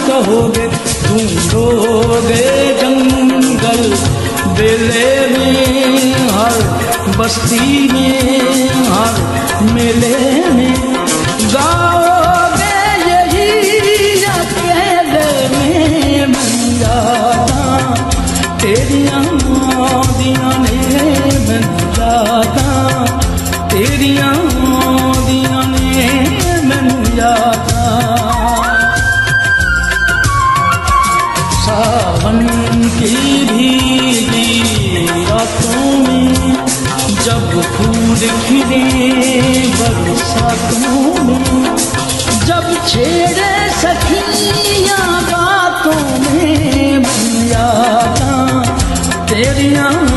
कहोगे, ढूंढोगे जंगल बेले में, हर बस्ती में, हर मेले में, गाओगे यही अकेले में। बन जाता तेरियां दियां ने, बन जाता तेरियां दियां ने, बन जाता। सावन की भीगी रातों में जब फूल खिले बरसातों में, जब छेड़े सखियां बातों में, बन जाता तेरियां